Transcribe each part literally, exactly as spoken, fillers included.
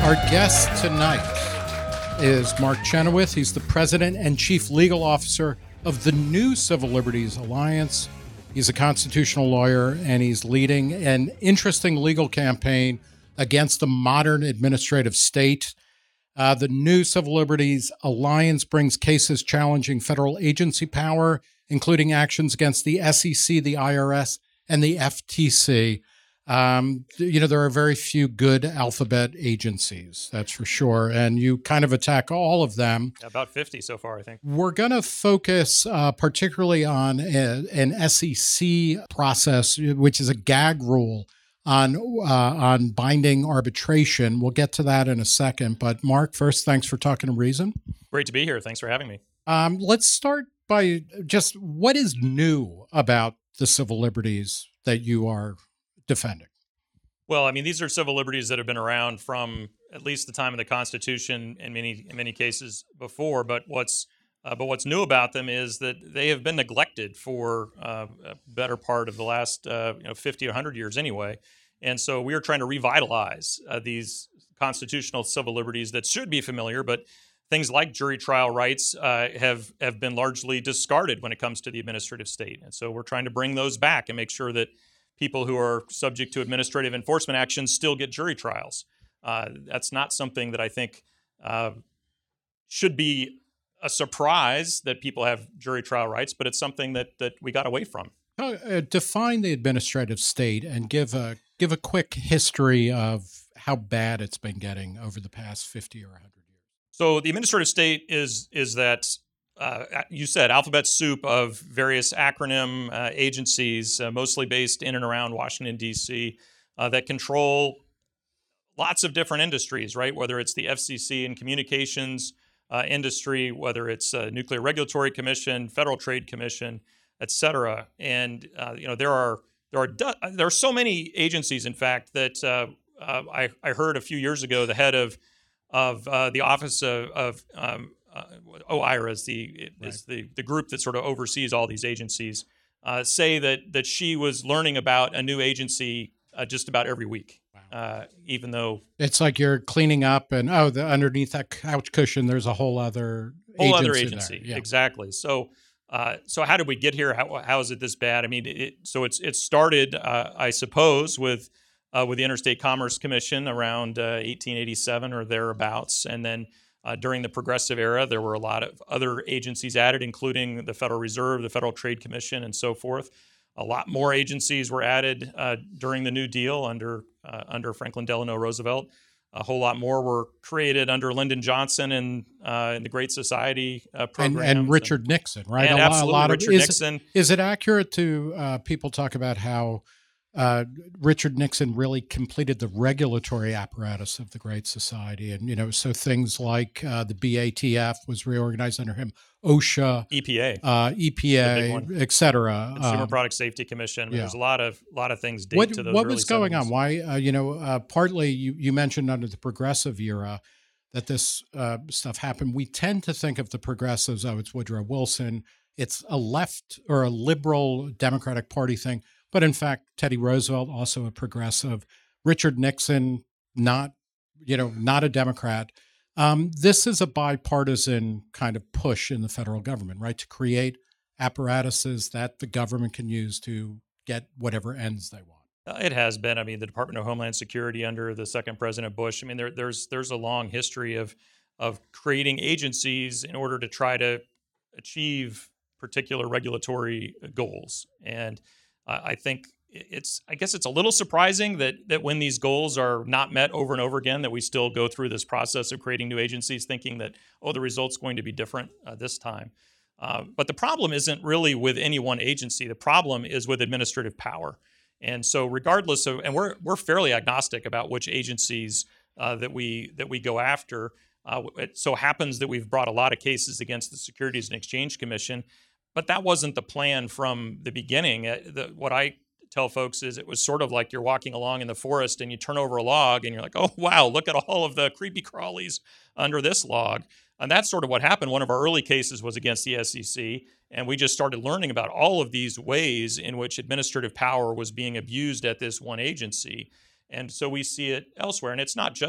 Our guest tonight is Mark Chenoweth. He's the president and chief legal officer of the New Civil Liberties Alliance. He's a constitutional lawyer, and he's leading an interesting legal campaign against the modern administrative state. Uh, the New Civil Liberties Alliance brings cases challenging federal agency power, including actions against the S E C, the I R S, and the F T C. Um, you know, there are very few good alphabet agencies, that's for sure. And you kind of attack all of them. About fifty so far, I think. We're going to focus uh, particularly on a, an S E C process, which is a gag rule on uh, on binding arbitration. We'll get to that in a second. But Mark, first, thanks for talking to Reason. Great to be here. Thanks for having me. Um, let's start by just what is new about the civil liberties that you are defending? Well, I mean, these are civil liberties that have been around from at least the time of the Constitution, in many in many cases before. But what's uh, but what's new about them is that they have been neglected for uh, a better part of the last uh, you know, fifty or one hundred years anyway. And so we are trying to revitalize uh, these constitutional civil liberties that should be familiar, but things like jury trial rights uh, have have been largely discarded when it comes to the administrative state. And so we're trying to bring those back and make sure that people who are subject to administrative enforcement actions still get jury trials. Uh, that's not something that I think uh, should be a surprise that people have jury trial rights, but it's something that that we got away from. Uh, define the administrative state and give a give a quick history of how bad it's been getting over the past fifty or one hundred years. So the administrative state is is that Uh, you said alphabet soup of various acronym uh, agencies, uh, mostly based in and around Washington, D C, uh, that control lots of different industries, right? Whether it's the F C C and communications uh, industry, whether it's uh, Nuclear Regulatory Commission, Federal Trade Commission, et cetera. And uh, you know there are there are du- there are so many agencies, in fact, that uh, uh, I, I heard a few years ago the head of of uh, the Office of, of um, Uh, OIRA is the is right. the, the group that sort of oversees all these agencies, uh, say that that she was learning about a new agency uh, just about every week, Wow. uh, even though It's like you're cleaning up and, oh, the, underneath that couch cushion, there's a whole other whole agency other agency. there. Yeah. Exactly. So uh, so how did we get here? How, how is it this bad? I mean, it, so it's it started, uh, I suppose, with uh, with the Interstate Commerce Commission around uh, eighteen eighty-seven or thereabouts, and then Uh, during the Progressive era, there were a lot of other agencies added, including the Federal Reserve, the Federal Trade Commission, and so forth. A lot more agencies were added uh, during the New Deal under uh, under Franklin Delano Roosevelt. A whole lot more were created under Lyndon Johnson and uh, in the Great Society uh, programs. And, and Richard and, Nixon, right? And a, absolutely, a lot Richard of, is, Nixon. Is it accurate to uh, people talk about how Uh, Richard Nixon really completed the regulatory apparatus of the Great Society? And, you know, so things like uh, the B A T F was reorganized under him, OSHA, E P A, uh, E P A, et cetera. Consumer um, Product Safety Commission. I mean, yeah. There's a lot of lot of things date what, to those What early was going seventies. on? Why, uh, you know, uh, partly you, you mentioned under the progressive era that this uh, stuff happened. We tend to think of the progressives, oh, it's Woodrow Wilson. It's a left or a liberal Democratic Party thing. But in fact, Teddy Roosevelt, also a progressive. Richard Nixon, not, you know, not a Democrat. Um, this is a bipartisan kind of push in the federal government, right, to create apparatuses that the government can use to get whatever ends they want. Uh, It has been. I mean, the Department of Homeland Security under the second President Bush. I mean, there, there's there's a long history of of creating agencies in order to try to achieve particular regulatory goals. And uh, I think it's, I guess it's a little surprising that that when these goals are not met over and over again, that we still go through this process of creating new agencies, thinking that, oh, the result's going to be different uh, this time. Uh, but the problem isn't really with any one agency. The problem is with administrative power. And so regardless of, and we're we're fairly agnostic about which agencies uh, that we that we go after. Uh, it so happens that we've brought a lot of cases against the Securities and Exchange Commission, but that wasn't the plan from the beginning. Uh, the, what I tell folks is it was sort of like you're walking along in the forest and you turn over a log and you're like, oh, wow, look at all of the creepy crawlies under this log. And that's sort of what happened. One of our early cases was against the S E C, and we just started learning about all of these ways in which administrative power was being abused at this one agency. And so we see it elsewhere. And it's not just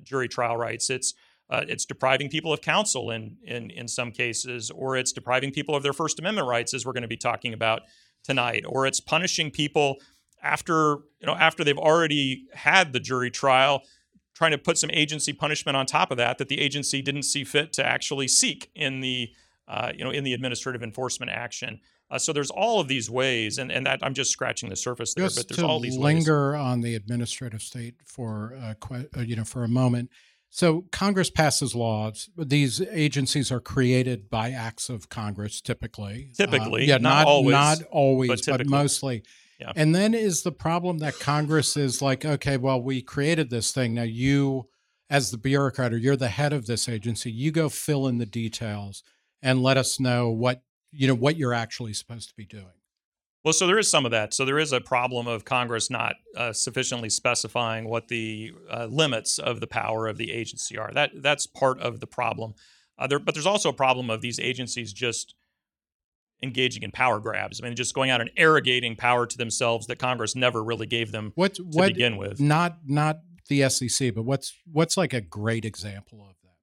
jury trial rights. It's uh, it's depriving people of counsel in in in some cases, or it's depriving people of their First Amendment rights, as we're going to be talking about tonight, or it's punishing people after you know after they've already had the jury trial, trying to put some agency punishment on top of that that the agency didn't see fit to actually seek in the uh, you know in the administrative enforcement action. Uh, so there's all of these ways, and, and that I'm just scratching the surface there. Just but there's to all these linger ways. on the administrative state for uh, que- uh, you know for a moment. So Congress passes laws. These agencies are created by acts of Congress, typically. Typically, uh, yeah, not not always, not always, but but, typically. mostly. Yeah. And then is the problem that Congress is like, okay, well, we created this thing. Now you, as the bureaucrat, or you're the head of this agency, you go fill in the details and let us know what you know what you're actually supposed to be doing. Well, so there is some of that. So there is a problem of Congress not uh, sufficiently specifying what the uh, limits of the power of the agency are. That that's part of the problem. Uh, there, but there's also a problem of these agencies just engaging in power grabs. I mean, just going out and arrogating power to themselves that Congress never really gave them What to what begin with. Not not the S E C, but what's what's like a great example of that?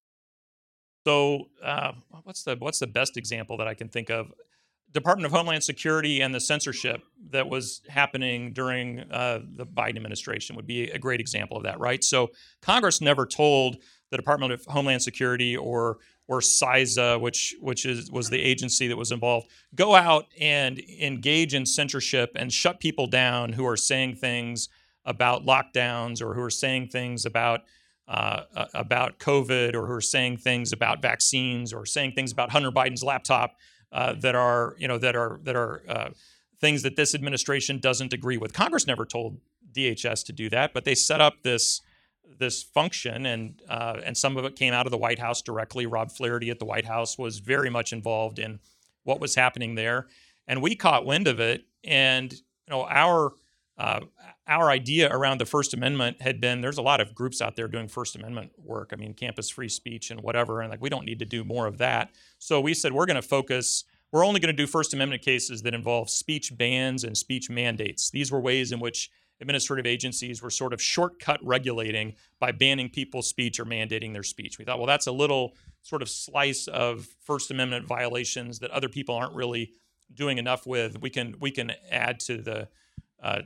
So, uh, what's the what's the best example that I can think of? Department of Homeland Security and the censorship that was happening during uh, the Biden administration would be a great example of that, right? So Congress never told the Department of Homeland Security or or C I S A, which which is was the agency that was involved, go out and engage in censorship and shut people down who are saying things about lockdowns or who are saying things about uh, about COVID or who are saying things about vaccines or saying things about Hunter Biden's laptop. Uh, that are, you know, that are that are uh, things that this administration doesn't agree with. Congress never told D H S to do that, but they set up this this function, and uh, and some of it came out of the White House directly. Rob Flaherty at the White House was very much involved in what was happening there, and we caught wind of it. And you know, our uh, our idea around the First Amendment had been, there's a lot of groups out there doing First Amendment work. I mean, campus free speech and whatever, and like we don't need to do more of that. So we said we're going to focus. We're only going to do First Amendment cases that involve speech bans and speech mandates. These were ways in which administrative agencies were sort of shortcut regulating by banning people's speech or mandating their speech. We thought, well, that's a little sort of slice of First Amendment violations that other people aren't really doing enough with. We can we can add to the uh,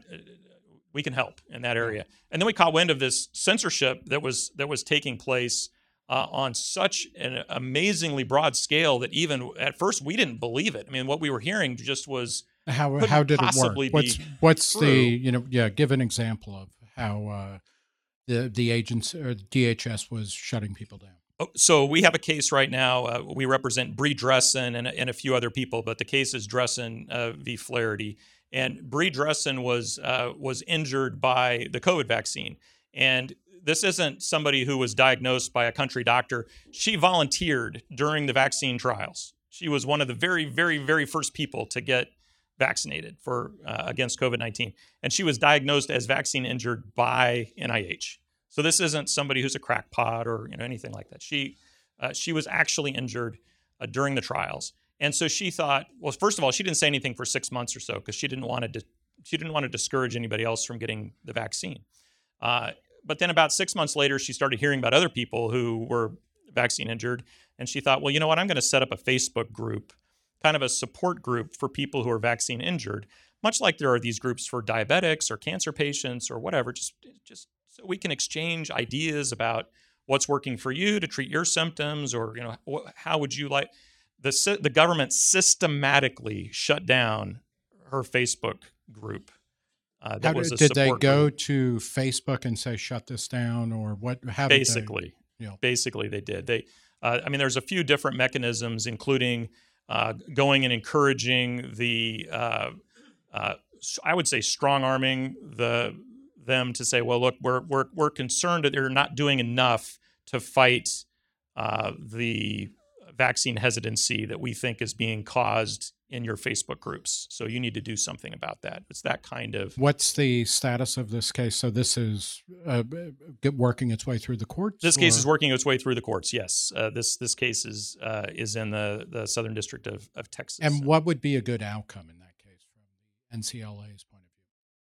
we can help in that area. And then we caught wind of this censorship that was that was taking place uh, on such an amazingly broad scale that even at first we didn't believe it. I mean, what we were hearing just was how how did it work? What's what's true. the you know yeah? Give an example of how uh, the the agency or D H S was shutting people down. So we have a case right now. Uh, we represent Bree Dressen and, and a few other people, but the case is Dressen uh, v. Flaherty. And Bree Dressen was uh, was injured by the COVID vaccine. And this isn't somebody who was diagnosed by a country doctor. She volunteered during the vaccine trials. She was one of the very, very, very first people to get vaccinated for uh, against COVID nineteen. And she was diagnosed as vaccine injured by N I H. So this isn't somebody who's a crackpot or you know anything like that. She uh, she was actually injured uh, during the trials, and so she thought, well, first of all, she didn't say anything for six months or so because she didn't want to she didn't want to discourage anybody else from getting the vaccine. Uh, but then about six months later, she started hearing about other people who were vaccine injured, and she thought, well, you know what? I'm going to set up a Facebook group, kind of a support group for people who are vaccine injured, much like there are these groups for diabetics or cancer patients or whatever. Just just so we can exchange ideas about what's working for you to treat your symptoms, or you know, wh- how would you like the the government systematically shut down her Facebook group. Uh, that how was did, a did they support go group. to Facebook and say shut this down, or what? How did Basically, they, you know. basically they did. They, uh, I mean, there's a few different mechanisms, including uh, going and encouraging the, uh, uh, I would say, strong arming the. them to say, well, look, we're we're we're concerned that they're not doing enough to fight uh, the vaccine hesitancy that we think is being caused in your Facebook groups. So you need to do something about that. It's that kind of. What's the status of this case? So this is uh, working its way through the courts? This case or? is working its way through the courts. Yes, uh, this this case is uh, is in the the Southern District of of Texas. And what would be a good outcome in that case from the N C L A's point of view?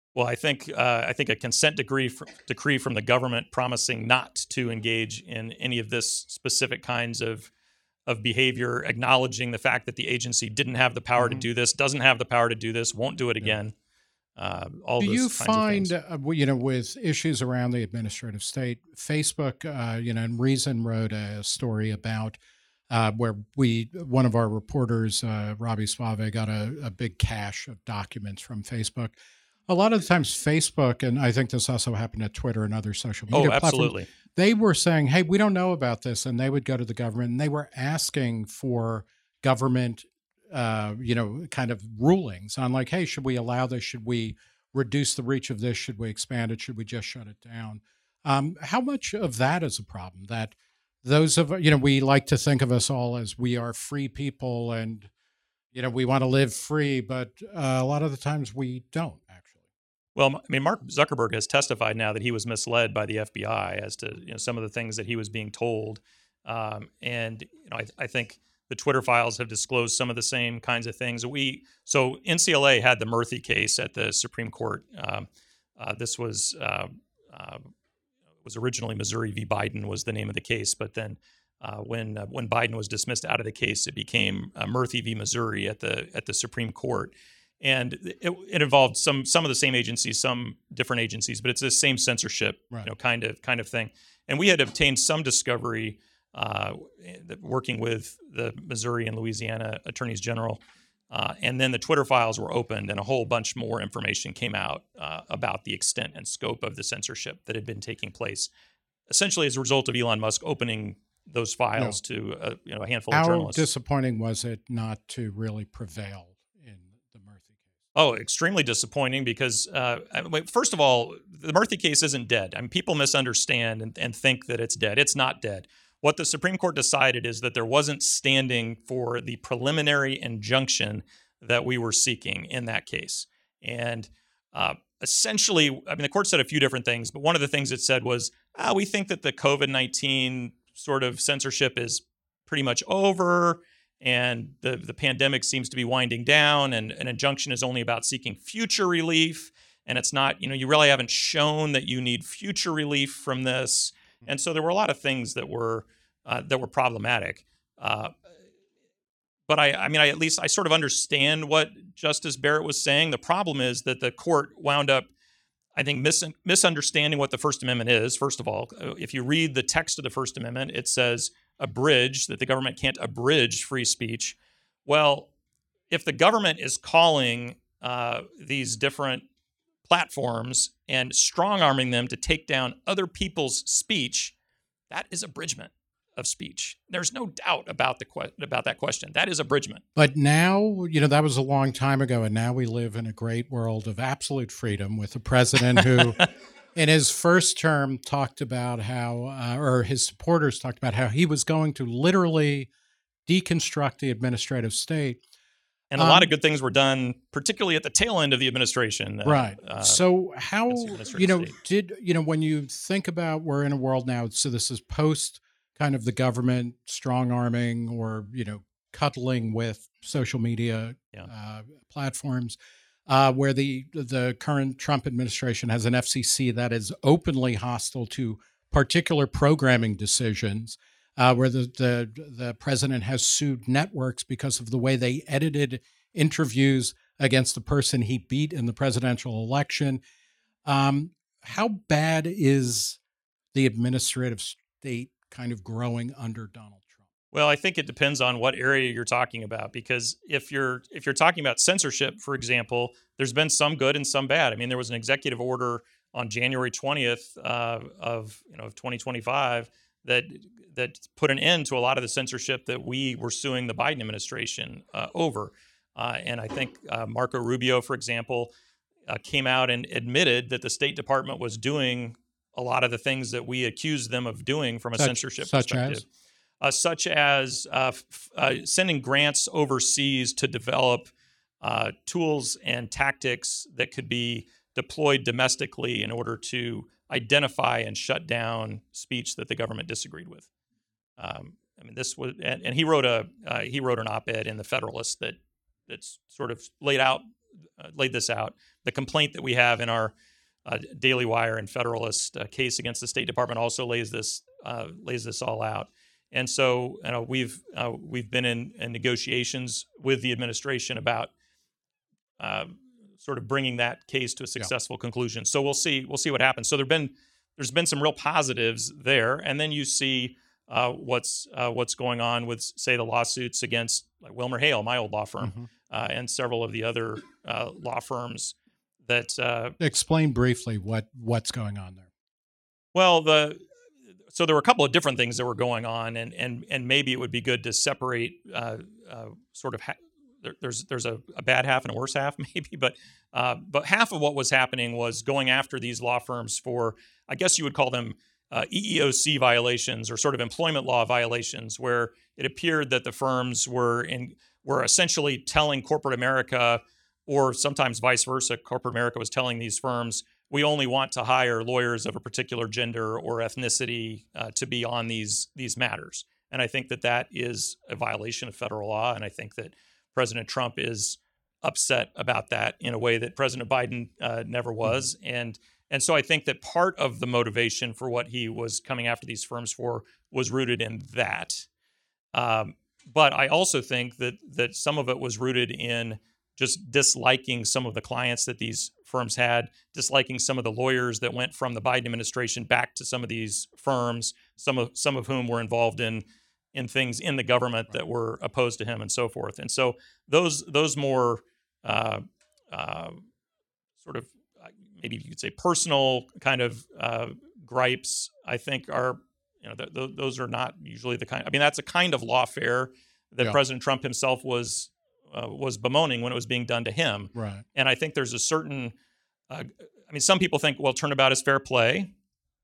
Well, I think uh, I think a consent decree fr- decree from the government promising not to engage in any of this specific kinds of of behavior, acknowledging the fact that the agency didn't have the power to Mhm. do this, doesn't have the power to do this, won't do it Yeah. again. Uh, all Do you those kinds of find, things. uh, w- you know, with issues around the administrative state, Facebook, uh, you know, and Reason wrote a story about uh, where we, one of our reporters, uh, Robbie Suave, got a, a big cache of documents from Facebook. A lot of the times, Facebook, and I think this also happened at Twitter and other social Oh, media platforms, absolutely. they were saying, hey, we don't know about this. And they would go to the government and they were asking for government, uh, you know, kind of rulings on like, hey, should we allow this? Should we reduce the reach of this? Should we expand it? Should we just shut it down? Um, how much of that is a problem? That those of, you know, we like to think of us all as we are free people and, you know, we want to live free, but uh, a lot of the times we don't actually. Well, I mean, Mark Zuckerberg has testified now that he was misled by the F B I as to you know some of the things that he was being told, um, and you know I, I think the Twitter files have disclosed some of the same kinds of things. We so N C L A had the Murthy case at the Supreme Court. Um, uh, this was uh, uh, was originally Missouri v. Biden was the name of the case, but then uh, when uh, when Biden was dismissed out of the case, it became uh, Murthy v. Missouri at the at the Supreme Court. And it, it involved some some of the same agencies, some different agencies, but it's the same censorship, Right. you know, kind of kind of thing. And we had obtained some discovery uh, working with the Missouri and Louisiana attorneys general, uh, and then the Twitter files were opened, and a whole bunch more information came out uh, about the extent and scope of the censorship that had been taking place, essentially as a result of Elon Musk opening those files Yeah. to uh, you know a handful of How journalists. disappointing was it not to really prevail in the Murthy case? Oh, extremely disappointing because, uh, I mean, first of all, the Murthy case isn't dead. I mean, people misunderstand and, and think that it's dead. It's not dead. What the Supreme Court decided is that there wasn't standing for the preliminary injunction that we were seeking in that case. And uh, essentially, I mean, the court said a few different things, but one of the things it said was, ah, we think that the COVID nineteen sort of censorship is pretty much over, and the, the pandemic seems to be winding down, and an injunction is only about seeking future relief. And it's not, you know, you really haven't shown that you need future relief from this. And so there were a lot of things that were uh, that were problematic. Uh, but I, I mean, I at least I sort of understand what Justice Barrett was saying. The problem is that the court wound up, I think, mis- misunderstanding what the First Amendment is. First of all, if you read the text of the First Amendment, it says abridge, that the government can't abridge free speech. Well, if the government is calling uh, these different platforms and strong-arming them to take down other people's speech, that is abridgment of speech. There's no doubt about the que- about that question. That is abridgment. But now, you know, that was a long time ago, and now we live in a great world of absolute freedom with a president who, in his first term, talked about how, uh, or his supporters talked about how he was going to literally deconstruct the administrative state. And a Um, lot of good things were done, particularly at the tail end of the administration. Uh, Right. uh, So how, against the administrative you know, state. did, you know, when you think about we're in a world now, so this is post kind of the government strong arming or, you know, cuddling with social media Yeah. uh, platforms, uh, where the the current Trump administration has an F C C that is openly hostile to particular programming decisions, uh, where the, the the president has sued networks because of the way they edited interviews against the person he beat in the presidential election. Um, how bad is the administrative state kind of growing under Donald Trump? Well, I think it depends on what area you're talking about, because if you're if you're talking about censorship, for example, there's been some good and some bad. I mean, there was an executive order on January twentieth uh, of you know of twenty twenty-five that that put an end to a lot of the censorship that we were suing the Biden administration uh, over. Uh, and I think uh, Marco Rubio, for example, uh, came out and admitted that the State Department was doing a lot of the things that we accused them of doing from a Such- censorship such perspective. as? Uh, such as uh, f- uh, sending grants overseas to develop uh, tools and tactics that could be deployed domestically in order to identify and shut down speech that the government disagreed with. Um, I mean, this was, and, and he wrote a uh, he wrote an op-ed in the Federalist that that's sort of laid out uh, laid this out. The complaint that we have in our uh, Daily Wire and Federalist uh, case against the State Department also lays this uh, lays this all out. And so you know, we've uh, we've been in, in negotiations with the administration about uh, sort of bringing that case to a successful yeah. conclusion. So we'll see we'll see what happens. So there've been there's been some real positives there, and then you see uh, what's uh, what's going on with, say, the lawsuits against like Wilmer Hale, my old law firm, mm-hmm. uh, and several of the other uh, law firms. That uh, explain briefly what what's going on there. Well, the so there were a couple of different things that were going on, and and and maybe it would be good to separate uh, uh, sort of. Ha- there, there's there's a, a bad half and a worse half, maybe, but uh, but half of what was happening was going after these law firms for, I guess you would call them uh, E E O C violations or sort of employment law violations, where it appeared that the firms were in were essentially telling corporate America, or sometimes vice versa, corporate America was telling these firms, we only want to hire lawyers of a particular gender or ethnicity uh, to be on these these matters. And I think that that is a violation of federal law. And I think that President Trump is upset about that in a way that President Biden uh, never was. Mm-hmm. And and so I think that part of the motivation for what he was coming after these firms for was rooted in that. Um, but I also think that that some of it was rooted in just disliking some of the clients that these firms had, disliking some of the lawyers that went from the Biden administration back to some of these firms, some of some of whom were involved in in things in the government that were opposed to him and so forth. And so those those more uh, uh, sort of maybe you could say personal kind of uh, gripes, I think are, you know, th- th- those are not usually the kind. I mean, that's a kind of lawfare that yeah. President Trump himself was. Uh, was bemoaning when it was being done to him. Right. And I think there's a certain, uh, I mean, some people think, well, turnabout is fair play.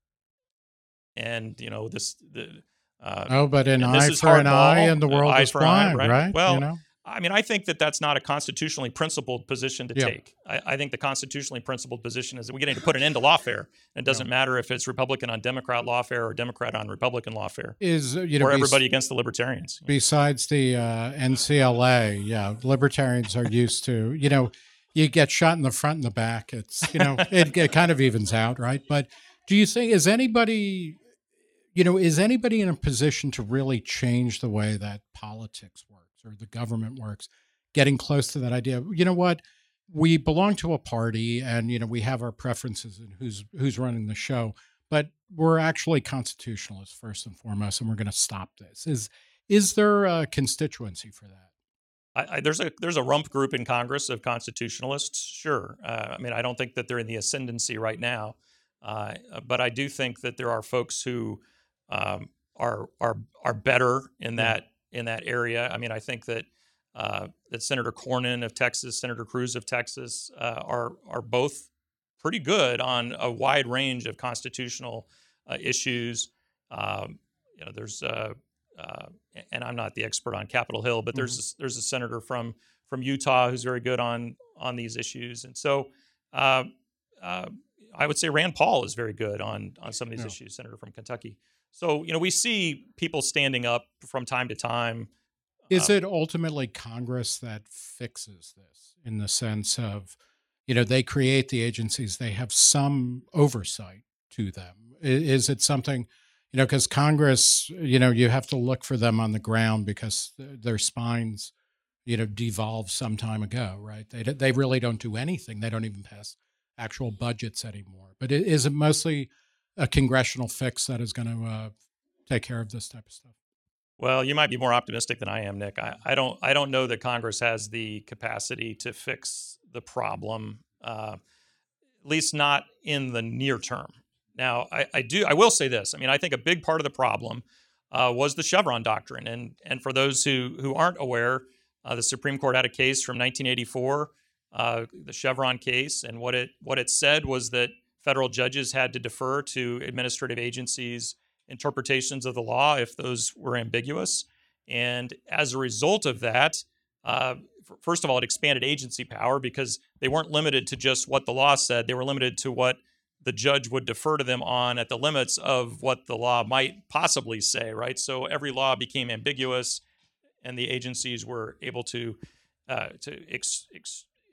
And, you know, this, the, uh, oh, but an eye for an eye and the world is blind, right? right? Well, you know? I mean, I think that that's not a constitutionally principled position to yeah. take. I, I think the constitutionally principled position is that we need to put an end to lawfare. And it doesn't yeah. matter if it's Republican on Democrat lawfare or Democrat on Republican lawfare. Is you know, or everybody bes- against the libertarians. Besides the uh, N C L A, yeah, libertarians are used to, you know, you get shot in the front and the back. It's, you know, it, it kind of evens out, right? But do you think, is anybody, you know, is anybody in a position to really change the way that politics works or the government works, getting close to that idea? You know what? We belong to a party and, you know, we have our preferences in who's who's running the show, but we're actually constitutionalists first and foremost, and we're going to stop this. Is is there a constituency for that? I, I, there's a there's a rump group in Congress of constitutionalists, sure. Uh, I mean, I don't think that they're in the ascendancy right now, uh, but I do think that there are folks who um, are are are better in that in that area. I mean, I think that uh, that Senator Cornyn of Texas, Senator Cruz of Texas uh, are are both pretty good on a wide range of constitutional uh, issues. Um, you know, there's uh, uh, and I'm not the expert on Capitol Hill, but there's mm-hmm. a, there's a senator from from Utah who's very good on on these issues, and so uh, uh, I would say Rand Paul is very good on on some of these yeah. issues. Senator from Kentucky. So, you know, we see people standing up from time to time. Is uh, it ultimately Congress that fixes this in the sense of, you know, they create the agencies, they have some oversight to them? Is it something, you know, because Congress, you know, you have to look for them on the ground because their spines, you know, devolved some time ago, right? They they really don't do anything. They don't even pass actual budgets anymore. But is it mostly a congressional fix that is going to uh, take care of this type of stuff? Well, you might be more optimistic than I am, Nick. I, I don't. I don't know that Congress has the capacity to fix the problem, uh, at least not in the near term. Now, I, I do. I will say this. I mean, I think a big part of the problem uh, was the Chevron doctrine, and and for those who who aren't aware, uh, the Supreme Court had a case from nineteen eighty-four, uh, the Chevron case, and what it what it said was that federal judges had to defer to administrative agencies' interpretations of the law if those were ambiguous. And as a result of that, uh, first of all, it expanded agency power because they weren't limited to just what the law said. They were limited to what the judge would defer to them on at the limits of what the law might possibly say, right? So every law became ambiguous, and the agencies were able to uh, to ex, ex,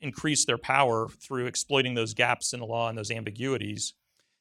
increase their power through exploiting those gaps in the law and those ambiguities.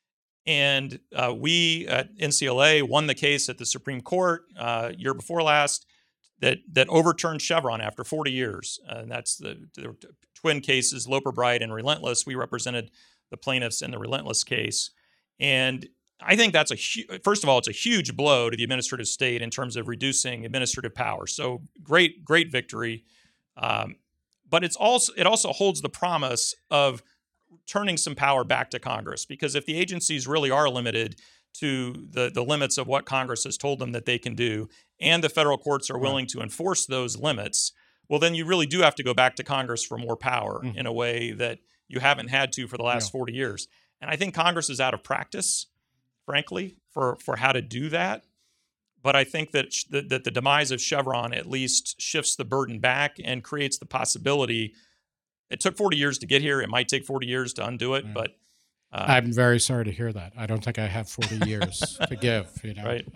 And uh, we at N C L A won the case at the Supreme Court uh, year before last that that overturned Chevron after forty years. Uh, and that's the, the twin cases, Loper Bright and Relentless. We represented the plaintiffs in the Relentless case. And I think that's a hu- first of all, it's a huge blow to the administrative state in terms of reducing administrative power. So great, great victory. Um, but it's also it also holds the promise of turning some power back to Congress, because if the agencies really are limited to the, the limits of what Congress has told them that they can do, and the federal courts are willing right. to enforce those limits, well, then you really do have to go back to Congress for more power mm-hmm. in a way that you haven't had to for the last yeah. forty years. And I think Congress is out of practice, frankly, for, for how to do that. But I think that, sh- that that the demise of Chevron at least shifts the burden back and creates the possibility. It took forty years to get here. It might take forty years to undo it, yeah. but uh, I'm very sorry to hear that. I don't think I have forty years to give. You know, right. um,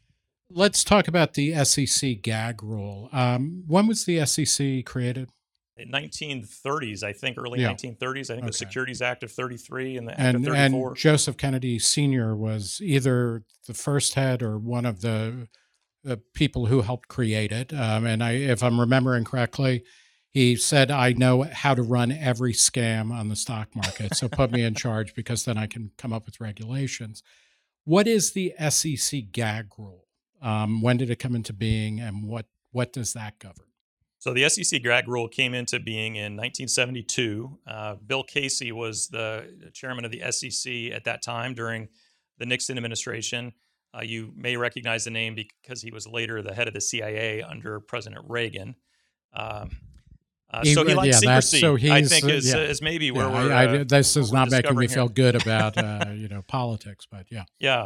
let's talk about the S E C gag rule. Um, when was the S E C created? In nineteen thirties, I think, early yeah. nineteen thirties. I think okay. the Securities Act of thirty-three and the Act and, of thirty-four. And Joseph Kennedy Senior was either the first head or one of the, the people who helped create it. Um, and I, if I'm remembering correctly, he said, I know how to run every scam on the stock market, so put me in charge because then I can come up with regulations. What is the S E C gag rule? Um, when did it come into being, and what, what does that govern? So the S E C gag rule came into being in nineteen seventy-two. Uh, Bill Casey was the chairman of the S E C at that time during the Nixon administration. Uh, you may recognize the name because he was later the head of the C I A under President Reagan. Um, Uh, so he likes yeah, secrecy, so I think, uh, is, yeah. is maybe where yeah, we're. I, I, uh, this is we're not making me here. feel good about uh, you know politics, but yeah. Yeah.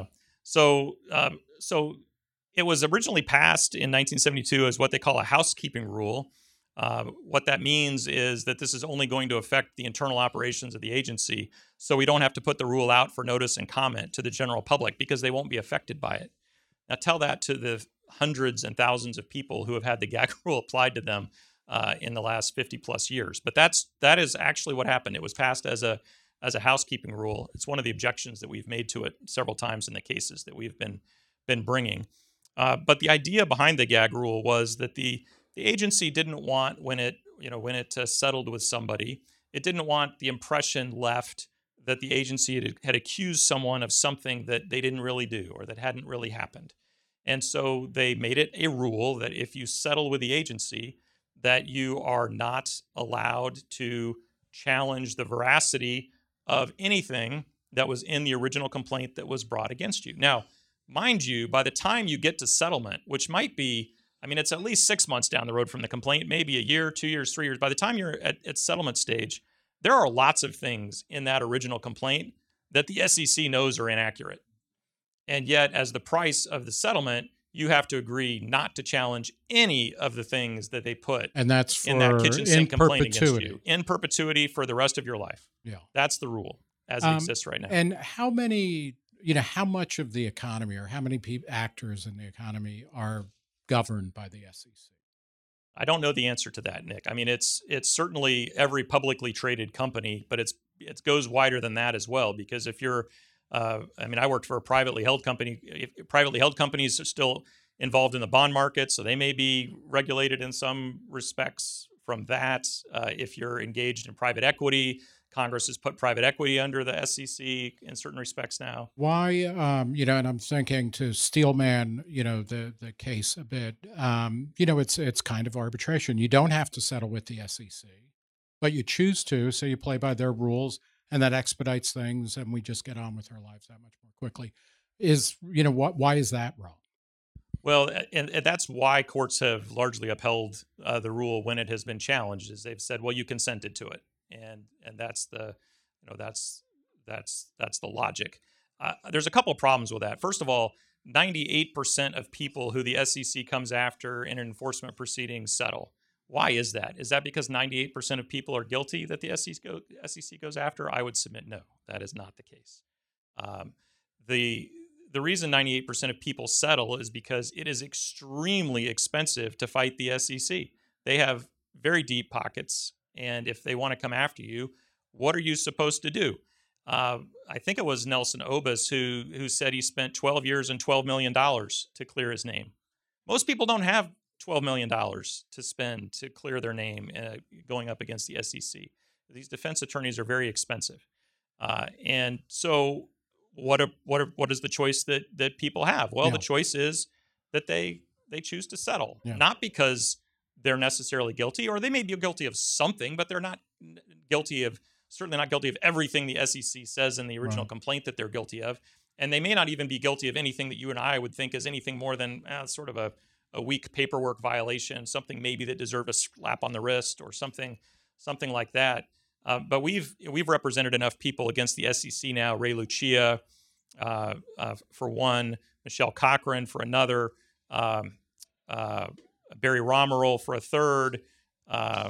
So um, so it was originally passed in nineteen seventy-two as what they call a housekeeping rule. Uh, what that means is that this is only going to affect the internal operations of the agency, so we don't have to put the rule out for notice and comment to the general public because they won't be affected by it. Now tell that to the hundreds and thousands of people who have had the gag rule applied to them Uh, in the last fifty plus years. But that's that is actually what happened. It was passed as a as a housekeeping rule. It's one of the objections that we've made to it several times in the cases that we've been been bringing. Uh, but the idea behind the gag rule was that the the agency didn't want, when it you know when it uh, settled with somebody, it didn't want the impression left that the agency had, had accused someone of something that they didn't really do or that hadn't really happened. And so they made it a rule that if you settle with the agency, that you are not allowed to challenge the veracity of anything that was in the original complaint that was brought against you. Now, mind you, by the time you get to settlement, which might be, I mean, it's at least six months down the road from the complaint, maybe a year, two years, three years. By the time you're at, at settlement stage, there are lots of things in that original complaint that the S E C knows are inaccurate. And yet, as the price of the settlement, you have to agree not to challenge any of the things that they put and that's for in that kitchen sink complaint perpetuity. against you in perpetuity for the rest of your life. Yeah, that's the rule as it um, exists right now. And how many, you know, how much of the economy or how many pe- actors in the economy are governed by the S E C? I don't know the answer to that, Nick. I mean, it's it's certainly every publicly traded company, but it's it goes wider than that as well. Because if you're Uh, I mean, I worked for a privately held company. If privately held companies are still involved in the bond market, so they may be regulated in some respects from that. Uh, if you're engaged in private equity, Congress has put private equity under the S E C in certain respects now. Why, um, you know, and I'm thinking to Steelman, you know, the the case a bit. Um, you know, it's it's kind of arbitration. You don't have to settle with the S E C, but you choose to, so you play by their rules. And that expedites things, and we just get on with our lives that much more quickly. Is, you know, what? Why is that wrong? Well, and, and that's why courts have largely upheld uh, the rule when it has been challenged. Is they've said, well, you consented to it, and and that's the, you know, that's that's that's the logic. Uh, there's a couple of problems with that. First of all, ninety-eight percent of people who the S E C comes after in enforcement proceedings settle. Why is that? Is that because ninety-eight percent of people are guilty that the S E C, go, S E C goes after? I would submit no, that is not the case. Um, the the reason ninety-eight percent of people settle is because it is extremely expensive to fight the S E C. They have very deep pockets, And if they want to come after you, what are you supposed to do? Uh, I think it was Nelson Obus who who said he spent twelve years and twelve million dollars to clear his name. Most people don't have twelve million dollars to spend to clear their name uh, going up against the S E C. These defense attorneys are very expensive. Uh, and so what are, what are, what is the choice that that people have? Well, Yeah. the choice is that they they choose to settle, Yeah. not because they're necessarily guilty, or they may be guilty of something, but they're not guilty of, certainly not guilty of everything the S E C says in the original Right. complaint that they're guilty of. And they may not even be guilty of anything that you and I would think is anything more than uh, sort of a, a weak paperwork violation, something maybe that deserve a slap on the wrist or something, something like that. Uh, but we've we've represented enough people against the S E C now. Ray Lucia, uh, uh, for one, Michelle Cochran for another, um, uh, Barry Romerl for a third. Uh,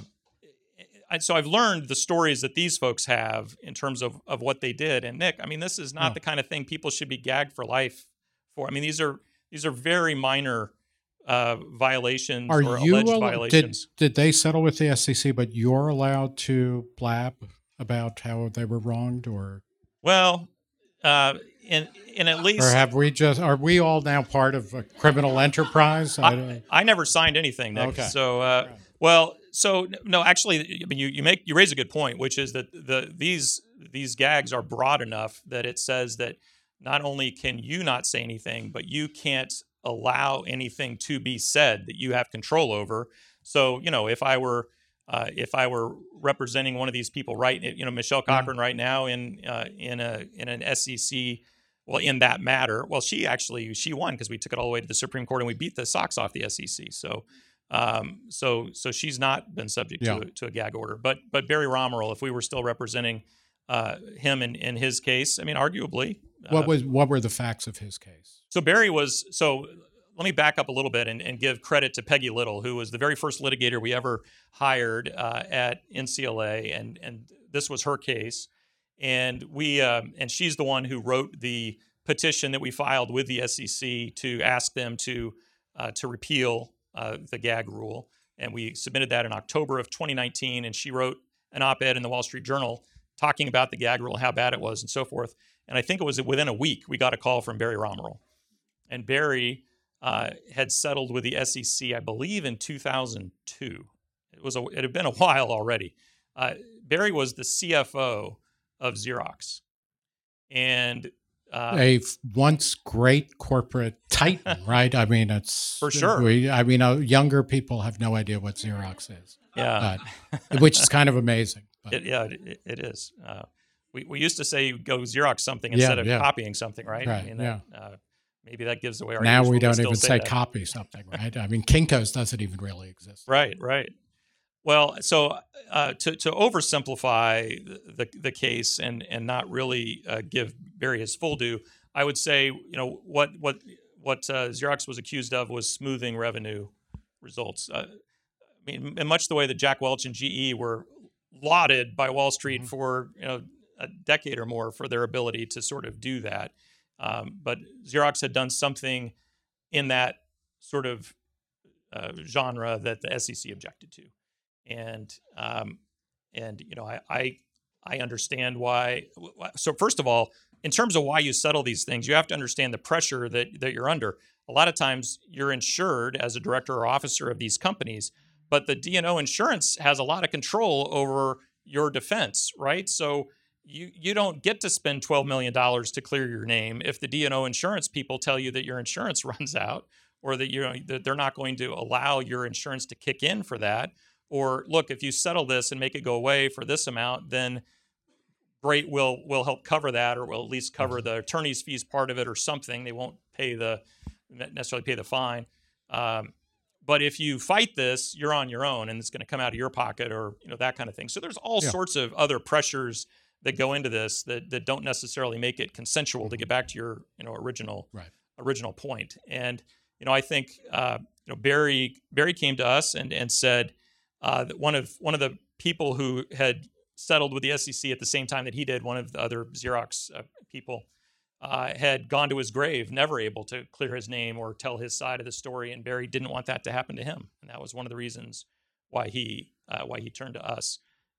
and so I've learned the stories that these folks have in terms of, of what they did. And Nick, I mean, this is not No. the kind of thing people should be gagged for life for. I mean, these are these are very minor uh, violations Are or you alleged al- did violations. did they settle with the S E C, but you're allowed to blab about how they were wronged, or Well, uh, in in at least or have we just are we all now part of a criminal enterprise? I I, don't- I never signed anything, Nick. Okay. So, uh, well, so no, actually, I mean, you you make you raise a good point, which is that the these these gags are broad enough that it says that not only can you not say anything, but you can't allow anything to be said that you have control over. So, you know, if I were uh, if I were representing one of these people, right, you know, Michelle Cochran right now in uh, in a in an S E C. Well, in that matter, well, she actually she won because we took it all the way to the Supreme Court and we beat the socks off the S E C. So, um, so so she's not been subject Yeah. to a, to a gag order. But but Barry Romerl, if we were still representing uh, him in, in his case, I mean, arguably, what uh, was what were the facts of his case? so Barry was so. Let me back up a little bit and, and give credit to Peggy Little, who was the very first litigator we ever hired uh, at N C L A, and and this was her case. And we um, and she's the one who wrote the petition that we filed with the S E C to ask them to uh, to repeal uh, the gag rule. And we submitted that in October of twenty nineteen. And she wrote an op-ed in the Wall Street Journal talking about the gag rule, how bad it was, and so forth. And I think it was within a week we got a call from Barry Romerl. And Barry uh, had settled with the S E C, I believe, in two thousand two. It was a, it had been a while already. Uh, Barry was the C F O of Xerox, and uh, A f- once great corporate titan, right? I mean, it's For sure. We, I mean, uh, younger people have no idea what Xerox is, yeah, but, which is kind of amazing. But, it, yeah, it, it is. Uh, we we used to say go Xerox something Yeah, instead of yeah. copying something, right? Right, I mean, that, uh, maybe that gives away our now age, we but don't still even say that. copy something, right? I mean, Kinko's doesn't even really exist. Right, right. Well, so uh, to to oversimplify the the case and and not really uh, give Barry his full due, I would say, you know, what what what uh, Xerox was accused of was smoothing revenue results. Uh, I mean, in much the way that Jack Welch and G E were lauded by Wall Street Mhm. for, you know, a decade or more for their ability to sort of do that. Um, but Xerox had done something in that sort of uh, genre that the S E C objected to. And um, and you know, I, I I understand why. So first of all, in terms of why you settle these things, you have to understand the pressure that that you're under. A lot of times, you're insured as a director or officer of these companies, but the D and O insurance has a lot of control over your defense, right? So you you don't get to spend twelve million dollars to clear your name if the D and O insurance people tell you that your insurance runs out, or that you know that they're not going to allow your insurance to kick in for that. Or look, if you settle this and make it go away for this amount, then great, we'll we'll help cover that, or we'll at least cover the attorney's fees part of it, or something. They won't pay the necessarily pay the fine. Um, but if you fight this, you're on your own, and it's going to come out of your pocket, or you know that kind of thing. So there's all Yeah. sorts of other pressures that go into this that that don't necessarily make it consensual. To get back to your you know original Right. original point, and you know I think uh, you know Barry Barry came to us and and said. Uh, that one of one of the people who had settled with the S E C at the same time that he did, one of the other Xerox uh, people, uh, had gone to his grave, never able to clear his name or tell his side of the story, and Barry didn't want that to happen to him, and that was one of the reasons why he uh, why he turned to us.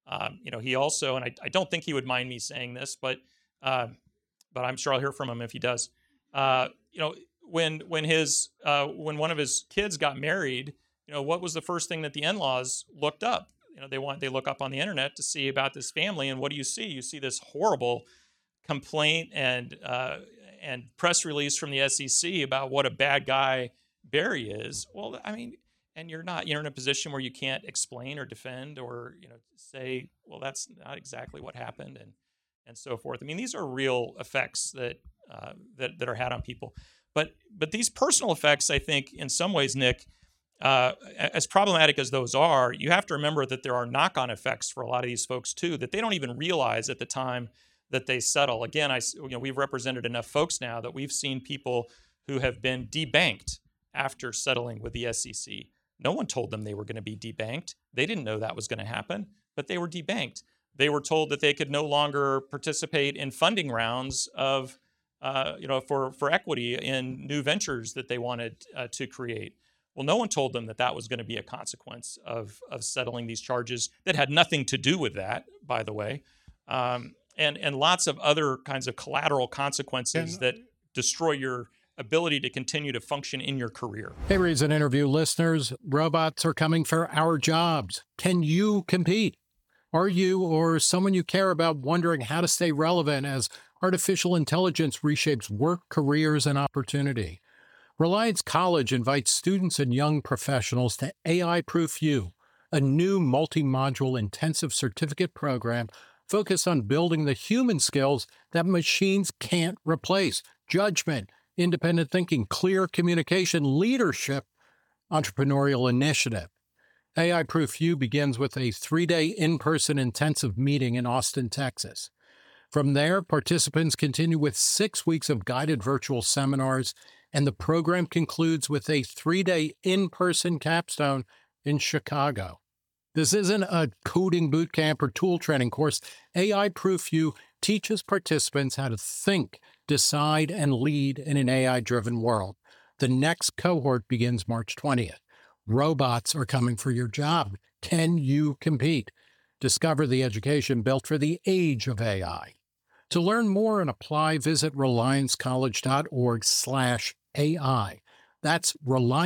Um, you know, he also, and I, I don't think he would mind me saying this, but uh, but I'm sure I'll hear from him if he does. Uh, you know, when when his uh, when one of his kids got married, you know, what was the first thing that the in-laws looked up? You know, they want they look up on the internet to see about this family, and what do you see? You see this horrible complaint and uh, and press release from the S E C about what a bad guy Barry is. Well, I mean, and you're not you're in a position where you can't explain or defend or you know say, well, that's not exactly what happened, and and so forth. I mean, these are real effects that uh, that that are had on people. But but these personal effects, I think, in some ways, Nick, uh, as problematic as those are, you have to remember that there are knock-on effects for a lot of these folks too that they don't even realize at the time that they settle. Again, I you know we've represented enough folks now that we've seen people who have been debanked after settling with the S E C. No one told them they were going to be debanked. They didn't know that was going to happen, but they were debanked. They were told that they could no longer participate in funding rounds of, uh, you know, for, for equity in new ventures that they wanted uh, to create. Well, no one told them that that was going to be a consequence of, of settling these charges that had nothing to do with that, by the way, um, and, and lots of other kinds of collateral consequences and, that destroy your ability to continue to function in your career. Hey, Reason Interview listeners, robots are coming for our jobs. Can you compete? Are you or someone you care about wondering how to stay relevant as artificial intelligence reshapes work, careers, and opportunity? Reliance College invites students and young professionals to A I-Proof U, a new multi-module intensive certificate program focused on building the human skills that machines can't replace: judgment, independent thinking, clear communication, leadership, entrepreneurial initiative. A I-Proof U begins with a three-day in-person intensive meeting in Austin, Texas. From there, participants continue with six weeks of guided virtual seminars, and the program concludes with a three-day in-person capstone in Chicago. This isn't a coding boot camp or tool training course. A I-Proof U teaches participants how to think, decide, and lead in an A I-driven world. The next cohort begins March twentieth. Robots are coming for your job. Can you compete? Discover the education built for the age of A I. To learn more and apply, visit reliancecollege.org slash AI. That's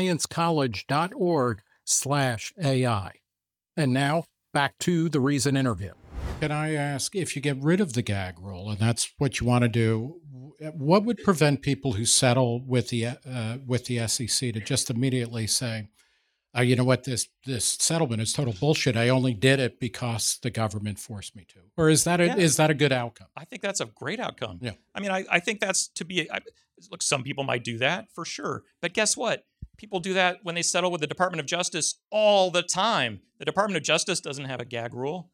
reliancecollege.org slash AI. And now, back to the Reason Interview. Can I ask, if you get rid of the gag rule, and that's what you want to do, what would prevent people who settle with the uh, with the S E C to just immediately say, uh, you know what, this this settlement is total bullshit. I only did it because the government forced me to. Or is that a, yeah. is that a good outcome? I think that's a great outcome. Yeah. I mean, I, I think that's to be, I, look, some people might do that for sure. But guess what? People do that when they settle with the Department of Justice all the time. The Department of Justice doesn't have a gag rule.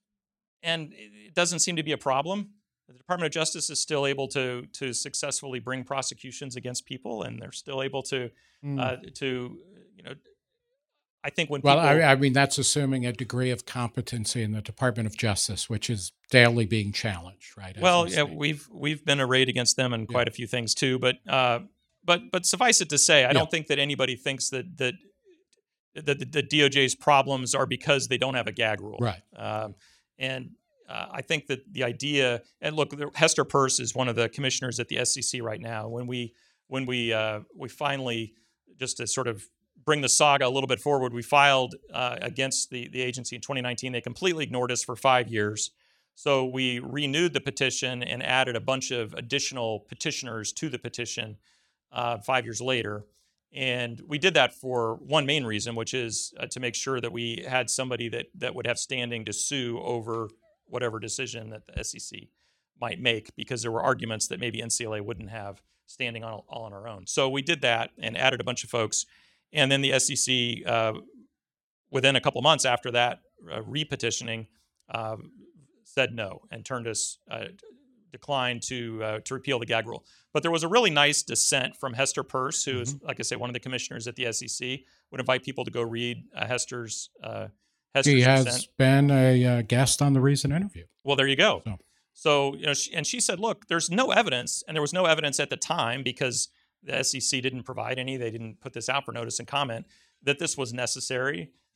And it doesn't seem to be a problem. The Department of Justice is still able to to successfully bring prosecutions against people, and they're still able to mm. uh, to you know. I think when well, people, I, I mean that's assuming a degree of competency in the Department of Justice, which is daily being challenged, right? Well, yeah, we've we've been arrayed against them in quite yeah. a few things too, but uh, but but suffice it to say, I yeah. don't think that anybody thinks that that that the, the D O J's problems are because they don't have a gag rule, right? Um, And uh, I think that the idea, and look, Hester Peirce is one of the commissioners at the S E C right now. When we, when we, uh, we finally, just to sort of bring the saga a little bit forward, we filed uh, against the the agency in twenty nineteen. They completely ignored us for five years. So we renewed the petition and added a bunch of additional petitioners to the petition uh, five years later. And we did that for one main reason, which is uh, to make sure that we had somebody that that would have standing to sue over whatever decision that the S E C might make, because there were arguments that maybe N C L A wouldn't have standing on all on our own. So we did that and added a bunch of folks. And then the S E C, uh, within a couple months after that, uh, re-petitioning, uh, said no and turned us, uh, declined to uh, to repeal the gag rule. But there was a really nice dissent from Hester Peirce, who is, mm-hmm. like I say, one of the commissioners at the S E C. Would invite people to go read uh, Hester's uh, Hester's She has dissent. been a uh, guest on the Reason Interview. Well, there you go. So, so you know, she, and she said, look, there's no evidence, and there was no evidence at the time because the S E C didn't provide any. They didn't put this out for notice and comment that this was necessary.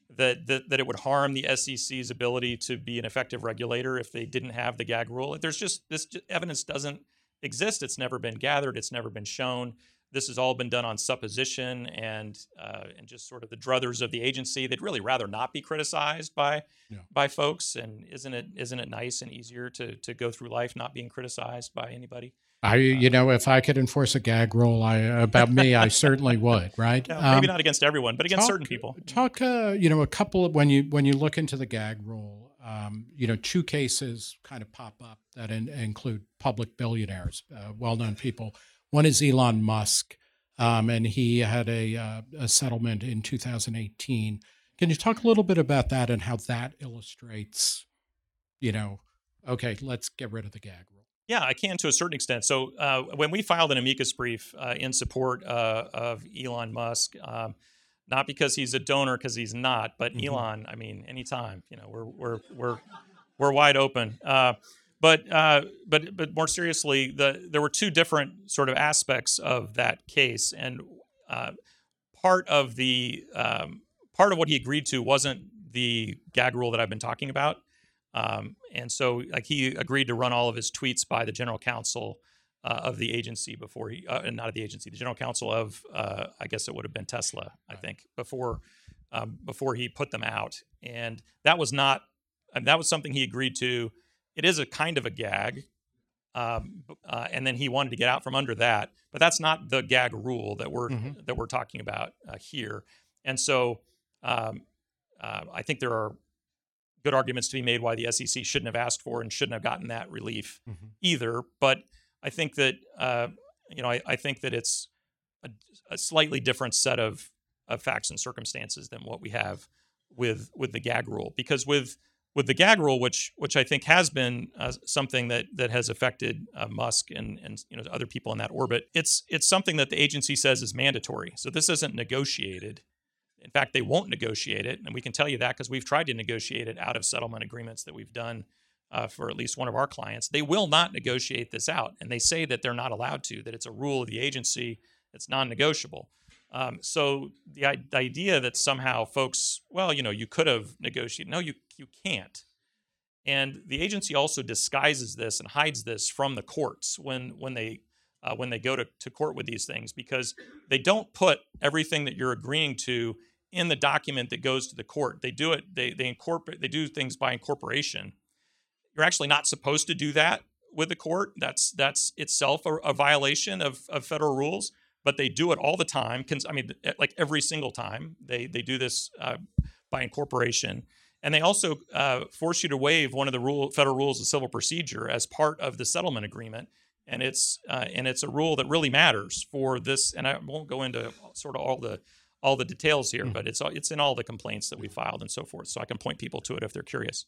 that, that that it would harm the S E C's ability to be an effective regulator if they didn't have the gag rule. There's just this evidence doesn't exist. It's never been gathered. It's never been shown. This has all been done on supposition and uh, and just sort of the druthers of the agency. They'd really rather not be criticized by yeah. by folks. And isn't it isn't it nice and easier to to go through life not being criticized by anybody? I, you know, if I could enforce a gag rule I, about me, I certainly would, right? No, maybe um, not against everyone, but against talk, certain people. Talk, uh, you know, a couple of, when you when you look into the gag rule, um, you know, two cases kind of pop up that in, include public billionaires, uh, well-known people. One is Elon Musk, um, and he had a, uh, a settlement in two thousand eighteen. Can you talk a little bit about that and how that illustrates, you know, okay, let's get rid of the gag rule? Yeah, I can to a certain extent. So uh, when we filed an amicus brief uh, in support uh, of Elon Musk, um, not because he's a donor, because he's not, but mm-hmm. Elon, I mean, anytime, you know, we're we're we're we're wide open. Uh, but uh, but but more seriously, the there were two different sort of aspects of that case, and uh, part of the um, part of what he agreed to wasn't the gag rule that I've been talking about. Um, and so, like, he agreed to run all of his tweets by the general counsel uh, of the agency before he, uh, not of the agency, the general counsel of, uh, I guess it would have been Tesla, I think, before um, before he put them out. And that was not, and that was something he agreed to. It is a kind of a gag, um, uh, and then he wanted to get out from under that. But that's not the gag rule that we're mm-hmm. that we're talking about uh, here. And so, um, uh, I think there are good arguments to be made why the S E C shouldn't have asked for and shouldn't have gotten that relief mm-hmm. either. But I think that uh, you know I, I think that it's a, a slightly different set of, of facts and circumstances than what we have with with the gag rule. Because with with the gag rule, which which I think has been uh, something that that has affected uh, Musk and and you know other people in that orbit, it's it's something that the agency says is mandatory. So this isn't negotiated. In fact, they won't negotiate it, and we can tell you that because we've tried to negotiate it out of settlement agreements that we've done uh, for at least one of our clients. They will not negotiate this out, and they say that they're not allowed to, that it's a rule of the agency, it's non-negotiable. Um, so the, the idea that somehow folks, well, you know, you could have negotiated, no, you you can't. And the agency also disguises this and hides this from the courts when when they uh, when they go to, to court with these things, because they don't put everything that you're agreeing to in the document that goes to the court. They do it, they they incorporate, they do things by incorporation. You're actually not supposed to do that with the court. That's that's itself a, a violation of, of federal rules, but they do it all the time. I mean, like every single time they, they do this uh, by incorporation. And they also uh, force you to waive one of the rule, federal rules of civil procedure as part of the settlement agreement. And it's uh, and it's a rule that really matters for this. And I won't go into sort of all the all the details here, mm-hmm. but it's it's in all the complaints that we filed and so forth. So I can point people to it if they're curious.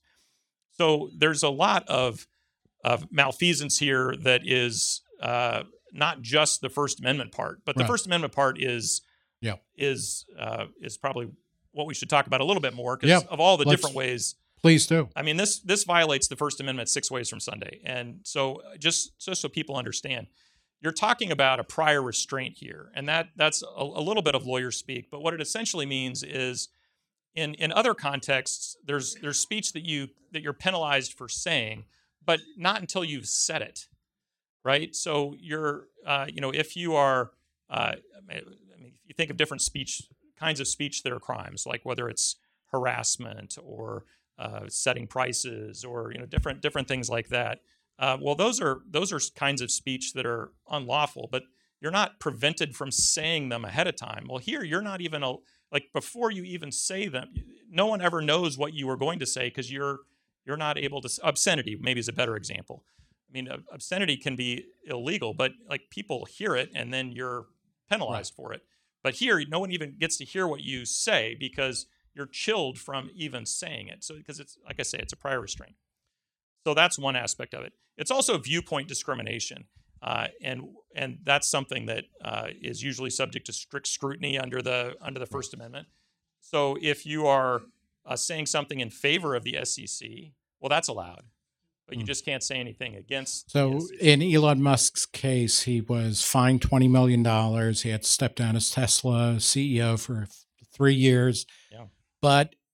So there's a lot of of malfeasance here that is uh, not just the First Amendment part, but the right. First Amendment part is yeah. is uh, is probably what we should talk about a little bit more because yeah. of all the Let's, different ways. Please do. I mean, this this violates the First Amendment six ways from Sunday. And so just, just so people understand, you're talking about a prior restraint here. And that that's a, a little bit of lawyer speak. But what it essentially means is in, in other contexts, there's there's speech that, you, that you're penalized for saying, but not until you've said it, right? So you're, uh, you know, if you are, uh, I mean, if you think of different speech, kinds of speech that are crimes, like whether it's harassment or Uh, setting prices, or you know, different different things like that. Uh, well, those are those are kinds of speech that are unlawful, but you're not prevented from saying them ahead of time. Well, here you're not even a, like before you even say them. No one ever knows what you were going to say because you're you're not able to. Obscenity maybe is a better example. I mean, obscenity can be illegal, but like people hear it and then you're penalized right. for it. But here, no one even gets to hear what you say because you're chilled from even saying it. So, because it's, like I say, it's a prior restraint. So that's one aspect of it. It's also viewpoint discrimination. Uh, and and that's something that uh, is usually subject to strict scrutiny under the under the First Amendment. So if you are uh, saying something in favor of the S E C, well, that's allowed. But you mm. just can't say anything against So the S E C. In Elon Musk's case, he was fined twenty million dollars. He had to step down as Tesla C E O for three years. Yeah. But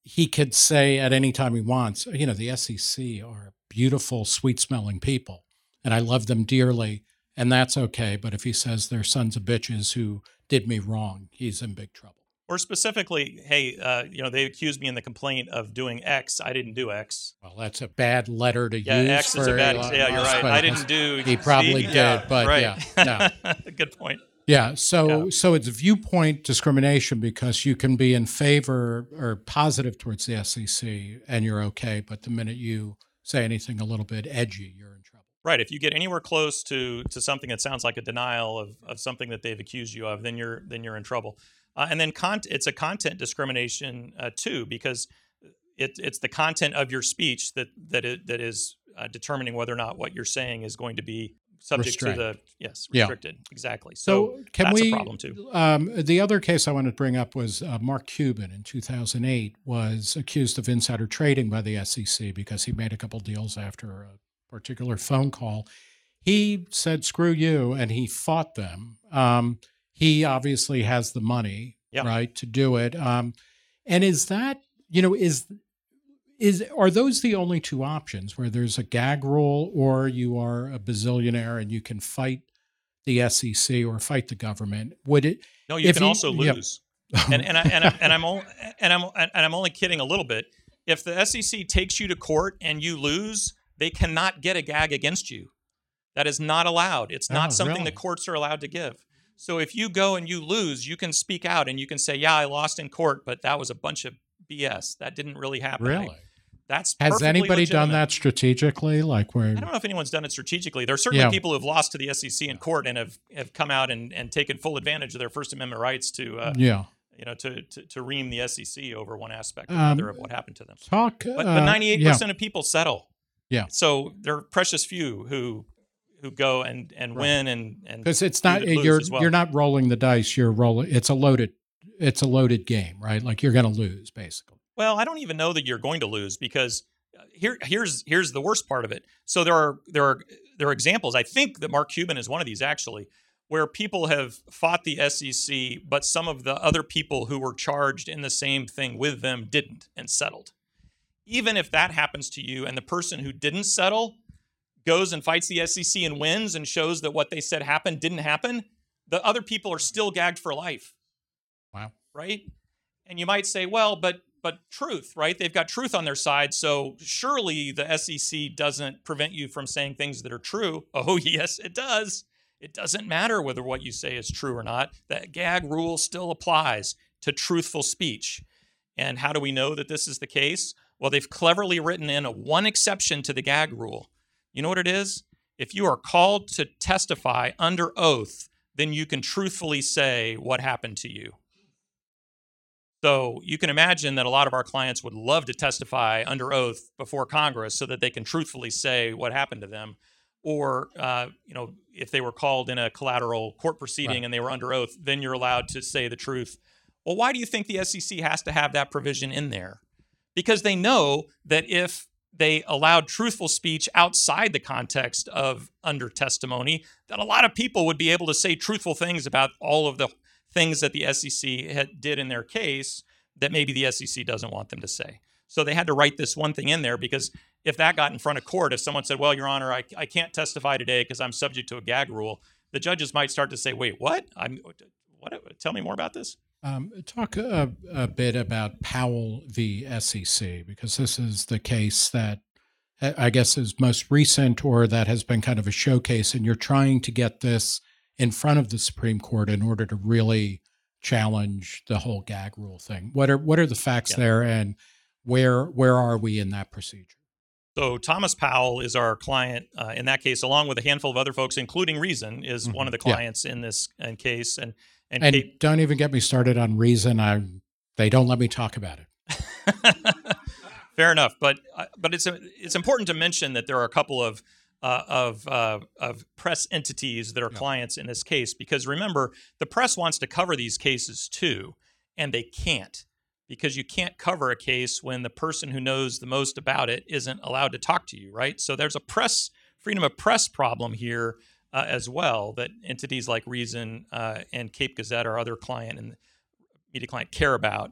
he could say at any time he wants, you know, the S E C are beautiful, sweet smelling people, and I love them dearly, and that's okay. But if he says they're sons of bitches who did me wrong, he's in big trouble. Or specifically, hey, uh, you know, they accused me in the complaint of doing X. I didn't do X. Well, that's a bad letter to yeah, use. X for is a bad. a, Yeah, you're right. I didn't do. He probably C. did, yeah, but right. yeah, no. Good point. Yeah, so Yeah. so it's viewpoint discrimination because you can be in favor or positive towards the S E C and you're okay, but the minute you say anything a little bit edgy, you're in trouble. Right. If you get anywhere close to to something that sounds like a denial of, of something that they've accused you of, then you're then you're in trouble. Uh, and then con- it's a content discrimination uh, too, because it, it's the content of your speech that that it, that is uh, determining whether or not what you're saying is going to be subject Restrained. to the yes Yeah. restricted. Exactly. So, So can that's we? a problem too. Um, the other case I wanted to bring up was uh, Mark Cuban in two thousand eight was accused of insider trading by the S E C because he made a couple deals after a particular phone call. He said, "Screw you," and he fought them. Um, he obviously has the money, Yeah. right, to do it. Um, and is that you know is is are those the only two options where there's a gag rule, or you are a bazillionaire and you can fight the S E C or fight the government? Would it? No, you if can he- also yeah. lose. and and I, and, I, and I'm only, and I'm and I'm only kidding a little bit. If the S E C takes you to court and you lose, they cannot get a gag against you. That is not allowed. It's not Oh, something really? the courts are allowed to give. So if you go and you lose, you can speak out and you can say, "Yeah, I lost in court, but that was a bunch of B S. That didn't really happen." I- Really? that's Has perfectly anybody done legitimate. that strategically? Like where? I don't know if anyone's done it strategically. There are certainly Yeah. people who have lost to the S E C in court and have, have come out and, and taken full advantage of their First Amendment rights to uh, Yeah. you know to, to to ream the S E C over one aspect or Um, another of what happened to them. Talk. But, uh, but ninety-eight percent of people settle. Yeah. So there are precious few who who go and, and Right. win and and because it's few not that lose you're as well. you're not rolling the dice. You're rolling. It's a loaded. It's a loaded game, right? Like you're going to lose, basically. Well, I don't even know that you're going to lose because uh, here here's here's the worst part of it. So there are there are there are examples. I think that Mark Cuban is one of these actually, where people have fought the S E C, but some of the other people who were charged in the same thing with them didn't and settled. Even if that happens to you and the person who didn't settle goes and fights the S E C and wins and shows that what they said happened didn't happen, the other people are still gagged for life. Wow. Right? And you might say, well, but but truth, right? They've got truth on their side, so surely the S E C doesn't prevent you from saying things that are true. Oh, yes, it does. It doesn't matter whether what you say is true or not. That gag rule still applies to truthful speech. And how do we know that this is the case? Well, they've cleverly written in a one exception to the gag rule. You know what it is? If you are called to testify under oath, then you can truthfully say what happened to you. So you can imagine that a lot of our clients would love to testify under oath before Congress so that they can truthfully say what happened to them. Or, uh, you know, if they were called in a collateral court proceeding Right. and they were under oath, then you're allowed to say the truth. Well, why do you think the S E C has to have that provision in there? Because they know that if they allowed truthful speech outside the context of under testimony, that a lot of people would be able to say truthful things about all of the things that the S E C had, did in their case that maybe the S E C doesn't want them to say. So they had to write this one thing in there because if that got in front of court, if someone said, well, Your Honor, I, I can't testify today because I'm subject to a gag rule, the judges might start to say, wait, what? I'm, what? Tell me more about this. Um, talk a, a bit about Powell v. S E C, because this is the case that I guess is most recent or that has been kind of a showcase, and you're trying to get this in front of the Supreme Court in order to really challenge the whole gag rule thing. What are what are the facts Yeah. there, and where where are we in that procedure? So Thomas Powell is our client uh, in that case, along with a handful of other folks, including Reason, is Mhm. one of the Yeah. clients in this uh, case. And and, And Kate, don't even get me started on Reason. I they don't let me talk about it. fair enough, but uh, but it's it's important to mention that there are a couple of uh, of uh, of press entities that are Yeah. clients in this case, because remember, the press wants to cover these cases too, and they can't, because you can't cover a case when the person who knows the most about it isn't allowed to talk to you, right? So there's a press freedom of press problem here uh, as well that entities like Reason uh, and Cape Gazette, our other client and media client, care about.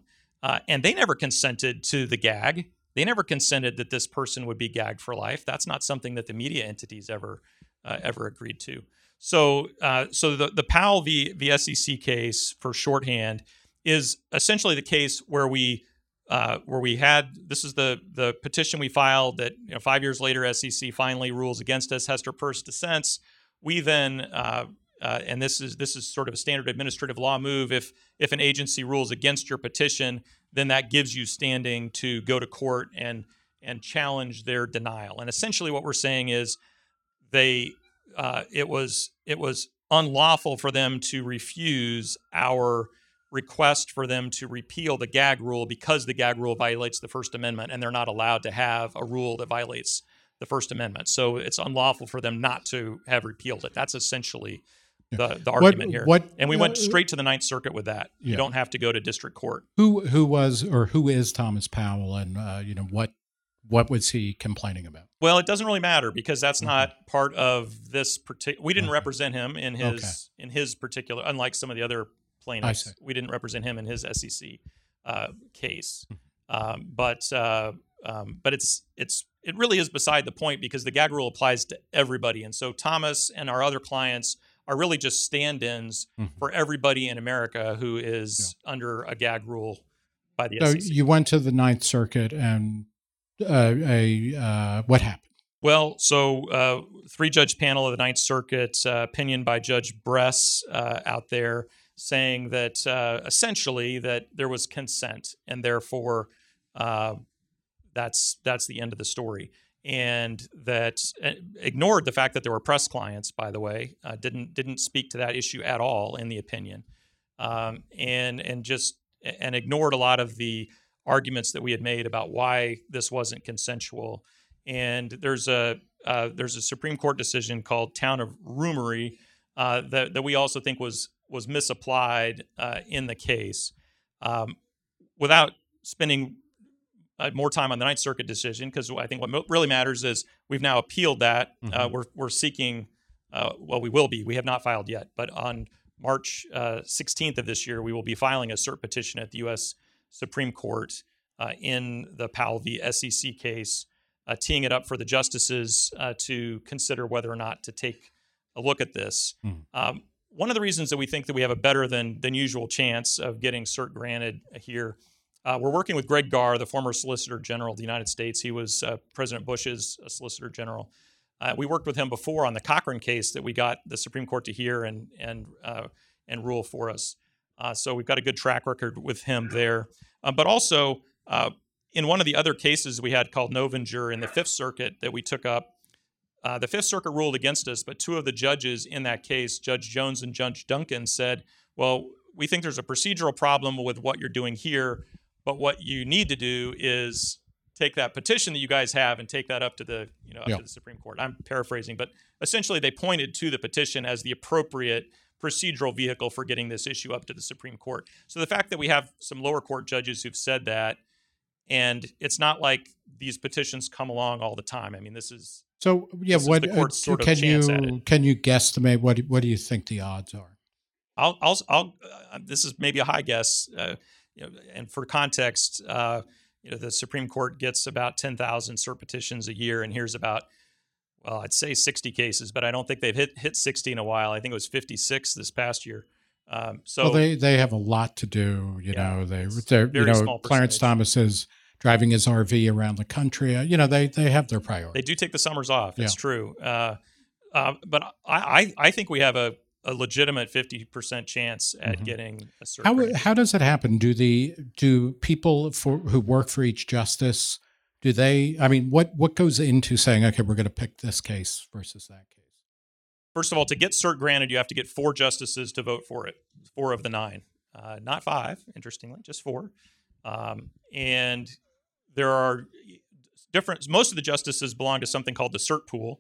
Uh, and they never consented to the gag. They never consented that this person would be gagged for life. That's not something that the media entities ever uh, ever agreed to. So, uh, so the the Powell v. v. S E C case, for shorthand, is essentially the case where we uh, where we had this is the the petition we filed that, you know, five years later S E C finally rules against us. Hester Peirce dissents. We then uh, uh, and this is this is sort of a standard administrative law move. If if an agency rules against your petition, then that gives you standing to go to court and and challenge their denial. And essentially, what we're saying is they. Uh, it was it was unlawful for them to refuse our request for them to repeal the gag rule because the gag rule violates the First Amendment, and they're not allowed to have a rule that violates the First Amendment. So it's unlawful for them not to have repealed it. That's essentially the, the argument what, here. What, and we went uh, straight to the Ninth Circuit with that. Yeah. You don't have to go to district court. Who who was or who is Thomas Powell, and uh, you know what what was he complaining about? Well, it doesn't really matter because that's mm-hmm. not part of this particular. We didn't okay. represent him in his okay. in his particular. Unlike some of the other plaintiffs, we didn't represent him in his S E C uh, case. Mm-hmm. Um, but uh, um, but it's it's it really is beside the point because the gag rule applies to everybody, and so Thomas and our other clients are really just stand-ins mm-hmm. for everybody in America who is yeah. under a gag rule by the so S E C. You went to the Ninth Circuit and. Uh, a uh, what happened? Well, so uh, three-judge panel of the Ninth Circuit, uh, opinion by Judge Bress uh, out there, saying that uh, essentially that there was consent, and therefore uh, that's that's the end of the story, and that uh, ignored the fact that there were press clients. By the way, uh, didn't didn't speak to that issue at all in the opinion, um, and and just and ignored a lot of the arguments that we had made about why this wasn't consensual. And there's a uh, there's a Supreme Court decision called Town of Rumory uh, that that we also think was was misapplied uh, in the case. Um, without spending uh, more time on the Ninth Circuit decision, because I think what mo- really matters is we've now appealed that. Mm-hmm. Uh, we're we're seeking. Uh, well, we will be. We have not filed yet, but on March uh, sixteenth of this year, we will be filing a cert petition at the U S Supreme Court uh, in the Powell v. S E C case, uh, teeing it up for the justices uh, to consider whether or not to take a look at this. Mm. Um, one of the reasons that we think that we have a better than, than usual chance of getting cert granted here, uh, we're working with Greg Garr, the former Solicitor General of the United States. He was uh, President Bush's uh, Solicitor General. Uh, we worked with him before on the Cochran case that we got the Supreme Court to hear and and uh, and rule for us. Uh, so we've got a good track record with him there. Uh, but also, uh, in one of the other cases we had called Novinger in the Fifth Circuit that we took up, uh, the Fifth Circuit ruled against us, but two of the judges in that case, Judge Jones and Judge Duncan, said, well, we think there's a procedural problem with what you're doing here, but what you need to do is take that petition that you guys have and take that up to the, you know, up yeah. to the Supreme Court. I'm paraphrasing, but essentially they pointed to the petition as the appropriate procedural vehicle for getting this issue up to the Supreme Court. So the fact that we have some lower court judges who've said that, and it's not like these petitions come along all the time. I mean, this is so yeah. This what is the court's uh, sort of can chance you at it. can you guesstimate what what do you think the odds are? I'll I'll, I'll uh, this is maybe a high guess, uh, you know, and for context, uh, you know, the Supreme Court gets about ten thousand cert petitions a year, and here's about. Well, I'd say sixty cases, but I don't think they've hit hit sixty in a while. I think it was fifty-six this past year. Um, so well, they they have a lot to do. You yeah, know, they they're you know Clarence Thomas is driving his R V around the country. You know, they they have their priorities. They do take the summers off. It's yeah. true. Uh, uh, but I, I I think we have a, a legitimate fifty percent chance at mm-hmm. getting a cert. How grant. how does it happen? Do the do people for who work for each justice? Do they, I mean, what, what goes into saying, okay, we're going to pick this case versus that case? First of all, to get cert granted, you have to get four justices to vote for it, four of the nine. Uh, not five, interestingly, just four. Um, and there are different, most of the justices belong to something called the cert pool.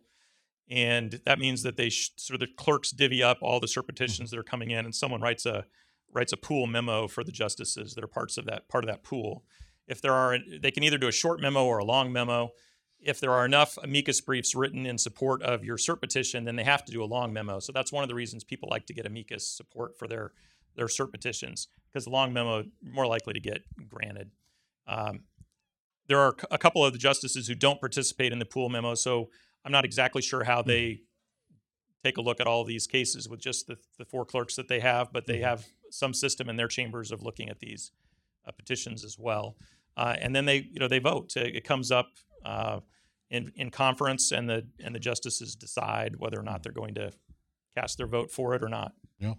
And that means that they sh- sort of the clerks divvy up all the cert petitions that are coming in, and someone writes a writes a pool memo for the justices that are parts of that part of that pool. If there are, they can either do a short memo or a long memo. If there are enough amicus briefs written in support of your cert petition, then they have to do a long memo. So that's one of the reasons people like to get amicus support for their their cert petitions, because the long memo more likely to get granted. Um, there are a couple of the justices who don't participate in the pool memo, so I'm not exactly sure how they take a look at all these cases with just the, the four clerks that they have, but they have some system in their chambers of looking at these uh, petitions as well. Uh, and then they, you know, they vote. It comes up uh, in in conference, and the and the justices decide whether or not they're going to cast their vote for it or not. Yeah.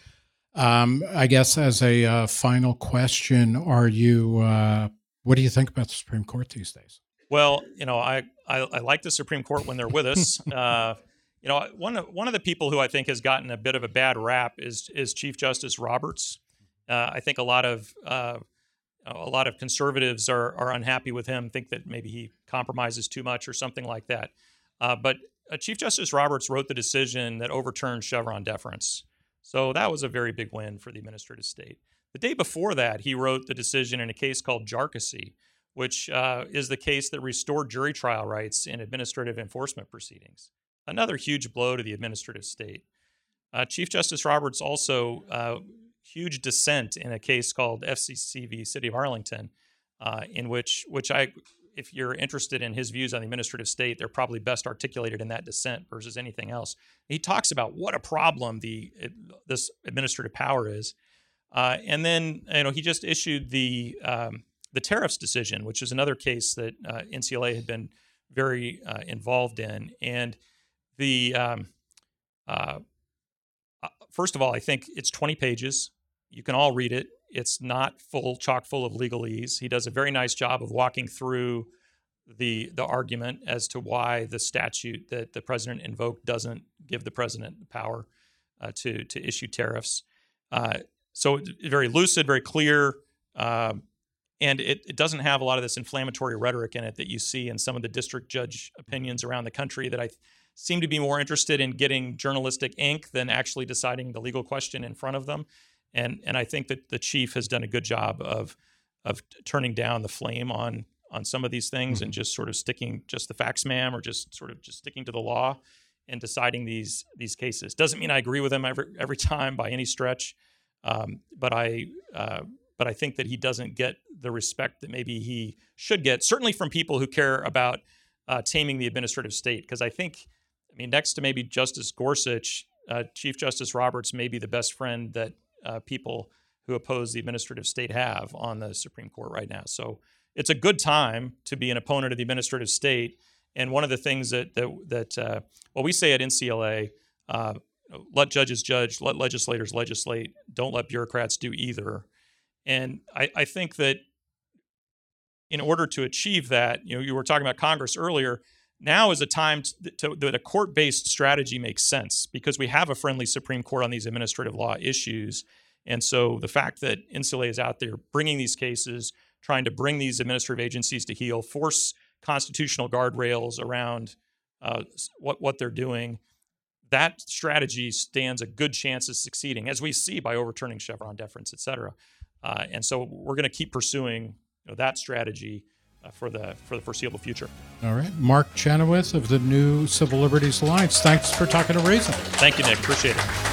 Um, I guess as a uh, final question, are you? Uh, what do you think about the Supreme Court these days? Well, you know, I I, I like the Supreme Court when they're with us. uh, You know, one of one of the people who I think has gotten a bit of a bad rap is is Chief Justice Roberts. Uh, I think a lot of uh, a lot of conservatives are are unhappy with him, think that maybe he compromises too much or something like that. Uh, but uh, Chief Justice Roberts wrote the decision that overturned Chevron deference, so that was a very big win for the administrative state. The day before that, he wrote the decision in a case called Jarkissi, which uh, is the case that restored jury trial rights in administrative enforcement proceedings. Another huge blow to the administrative state. Uh, Chief Justice Roberts also uh, huge dissent in a case called F C C v. City of Arlington, uh, in which which I, if you're interested in his views on the administrative state, they're probably best articulated in that dissent versus anything else. He talks about what a problem the this administrative power is, uh, and then you know he just issued the um, the tariffs decision, which is another case that uh, N C L A had been very uh, involved in, and The um, uh, first of all, I think it's twenty pages. You can all read it. It's not full, chock full of legalese. He does a very nice job of walking through the the argument as to why the statute that the president invoked doesn't give the president the power uh, to to issue tariffs. Uh, so very lucid, very clear, uh, and it, it doesn't have a lot of this inflammatory rhetoric in it that you see in some of the district judge opinions around the country that I th- seem to be more interested in getting journalistic ink than actually deciding the legal question in front of them. And and I think that the chief has done a good job of of turning down the flame on on some of these things mm-hmm. and just sort of sticking just the facts, ma'am, or just sort of just sticking to the law and deciding these these cases. Doesn't mean I agree with him every every time by any stretch, um, but I uh, but I think that he doesn't get the respect that maybe he should get, certainly from people who care about uh, taming the administrative state. Because I think, I mean, next to maybe Justice Gorsuch, uh, Chief Justice Roberts may be the best friend that uh, people who oppose the administrative state have on the Supreme Court right now. So it's a good time to be an opponent of the administrative state. And one of the things that that that uh, well, we say at N C L A, uh, let judges judge, let legislators legislate, don't let bureaucrats do either. And I, I think that in order to achieve that, you know, you were talking about Congress earlier. Now is a time to, to, that a court-based strategy makes sense because we have a friendly Supreme Court on these administrative law issues. And so the fact that N C L A is out there bringing these cases, trying to bring these administrative agencies to heel, force constitutional guardrails around uh, what, what they're doing, that strategy stands a good chance of succeeding, as we see by overturning Chevron deference, et cetera. Uh, and so we're going to keep pursuing you know, that strategy uh, for the for the foreseeable future. All right. Mark Chenoweth of the New Civil Liberties Alliance. Thanks for talking to Reason. Thank you, Nick. Appreciate it.